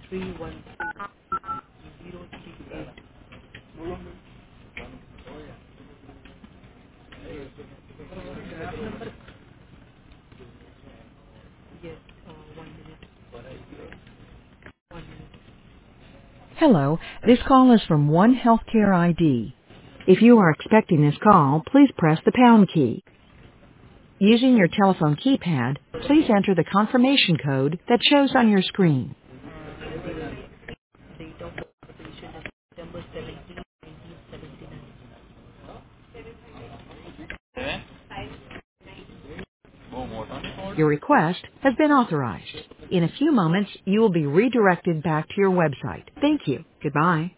313 number. Yes, 1 minute. 1 minute. Hello, this call is from One Healthcare ID. If you are expecting this call, please press the pound key. Using your telephone keypad, please enter the confirmation code that shows on your screen. Date of birth of the patient is September 17, 1979. Your request has been authorized. In a few moments, you will be redirected back to your website. Thank you. Goodbye.